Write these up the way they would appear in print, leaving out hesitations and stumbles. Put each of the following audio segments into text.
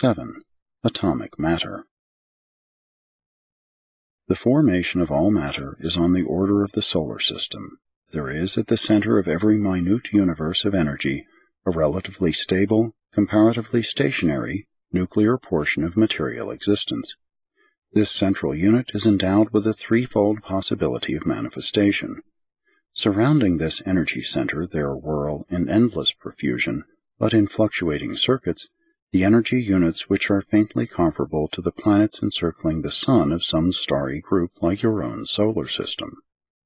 7. Atomic Matter. The formation of all matter is on the order of the solar system. There is at the center of every minute universe of energy a relatively stable, comparatively stationary, nuclear portion of material existence. This central unit is endowed with a threefold possibility of manifestation. Surrounding this energy center there whirl in endless profusion, but in fluctuating circuits, the energy units which are faintly comparable to the planets encircling the sun of some starry group like your own solar system.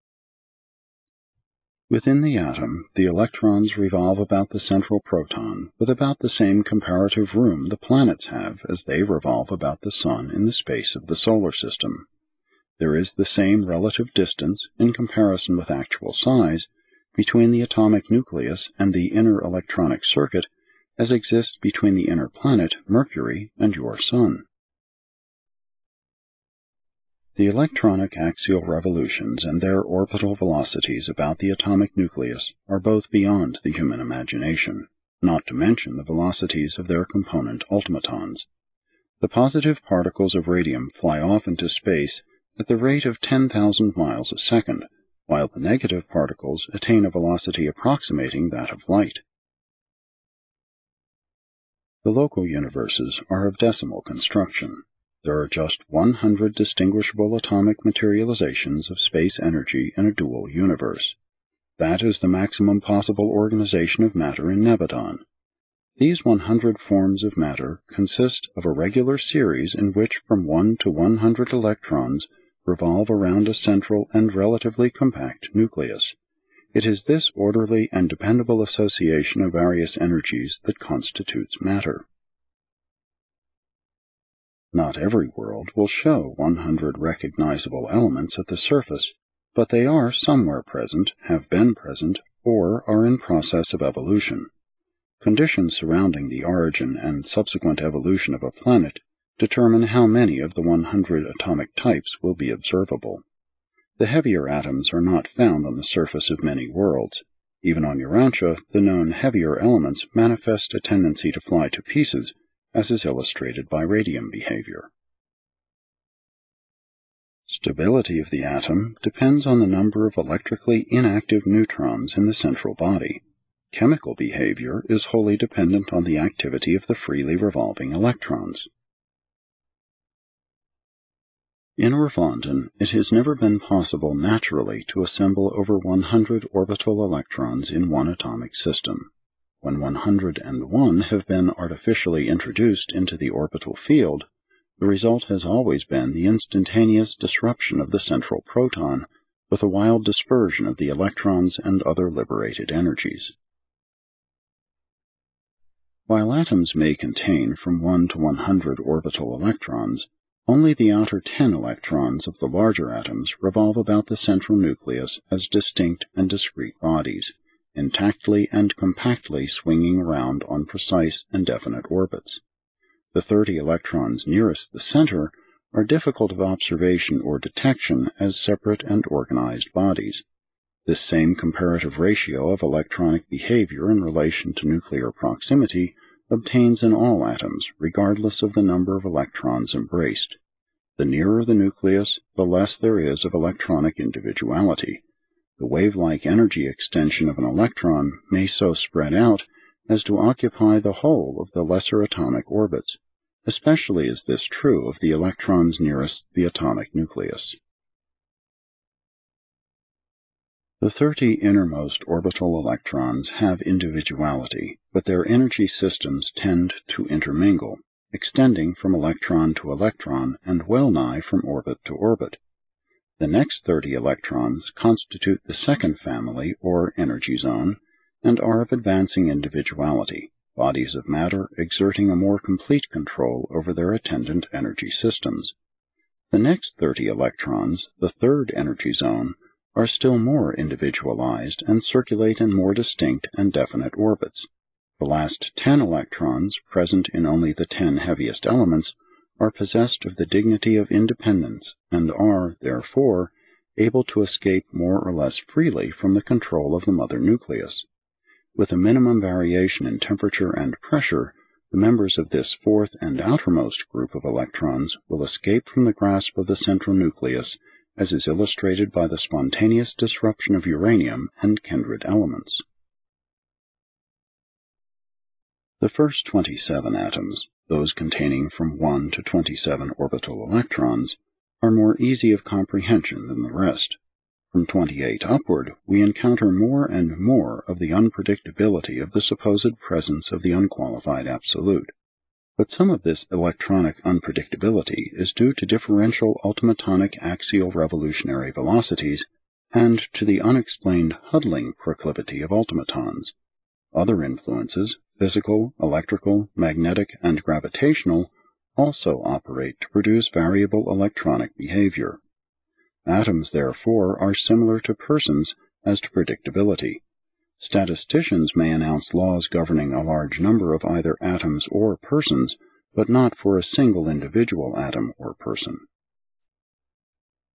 Within the atom, the electrons revolve about the central proton with about the same comparative room the planets have as they revolve about the sun in the space of the solar system. There is the same relative distance, in comparison with actual size, between the atomic nucleus and the inner electronic circuit as exists between the inner planet, Mercury, and your sun. The electronic axial revolutions and their orbital velocities about the atomic nucleus are both beyond the human imagination, not to mention the velocities of their component ultimatons. The positive particles of radium fly off into space at the rate of 10,000 miles a second, while the negative particles attain a velocity approximating that of light. The local universes are of decimal construction. There are just 100 distinguishable atomic materializations of space energy in a dual universe. That is the maximum possible organization of matter in Nebadon. These 100 forms of matter consist of a regular series in which from 1 to 100 electrons revolve around a central and relatively compact nucleus. It is this orderly and dependable association of various energies that constitutes matter. Not every world will show 100 recognizable elements at the surface, but they are somewhere present, have been present, or are in process of evolution. Conditions surrounding the origin and subsequent evolution of a planet determine how many of the 100 atomic types will be observable. The heavier atoms are not found on the surface of many worlds. Even on Urantia, the known heavier elements manifest a tendency to fly to pieces, as is illustrated by radium behavior. Stability of the atom depends on the number of electrically inactive neutrons in the central body. Chemical behavior is wholly dependent on the activity of the freely revolving electrons. In Orvonton, it has never been possible naturally to assemble over 100 orbital electrons in one atomic system. When 101 have been artificially introduced into the orbital field, the result has always been the instantaneous disruption of the central proton, with a wild dispersion of the electrons and other liberated energies. While atoms may contain from 1 to 100 orbital electrons, only the outer 10 electrons of the larger atoms revolve about the central nucleus as distinct and discrete bodies, intactly and compactly swinging around on precise and definite orbits. The 30 electrons nearest the center are difficult of observation or detection as separate and organized bodies. This same comparative ratio of electronic behavior in relation to nuclear proximity obtains in all atoms, regardless of the number of electrons embraced. The nearer the nucleus, the less there is of electronic individuality. The wave-like energy extension of an electron may so spread out as to occupy the whole of the lesser atomic orbits. Especially is this true of the electrons nearest the atomic nucleus. The 30 innermost orbital electrons have individuality, but their energy systems tend to intermingle, extending from electron to electron and well-nigh from orbit to orbit. The next 30 electrons constitute the second family or energy zone and are of advancing individuality, bodies of matter exerting a more complete control over their attendant energy systems. The next 30 electrons, the third energy zone, are still more individualized and circulate in more distinct and definite orbits. The last 10 electrons, present in only the 10 heaviest elements, are possessed of the dignity of independence and are, therefore, able to escape more or less freely from the control of the mother nucleus. With a minimum variation in temperature and pressure, The members of this fourth and outermost group of electrons will escape from the grasp of the central nucleus, as is illustrated by the spontaneous disruption of uranium and kindred elements. The first 27 atoms, those containing from 1 to 27 orbital electrons, are more easy of comprehension than the rest. From 28 upward, we encounter more and more of the unpredictability of the supposed presence of the unqualified absolute. But some of this electronic unpredictability is due to differential ultimatonic axial revolutionary velocities and to the unexplained huddling proclivity of ultimatons. Other influences, physical, electrical, magnetic, and gravitational, also operate to produce variable electronic behavior. Atoms, therefore, are similar to persons as to predictability. Statisticians may announce laws governing a large number of either atoms or persons, but not for a single individual atom or person.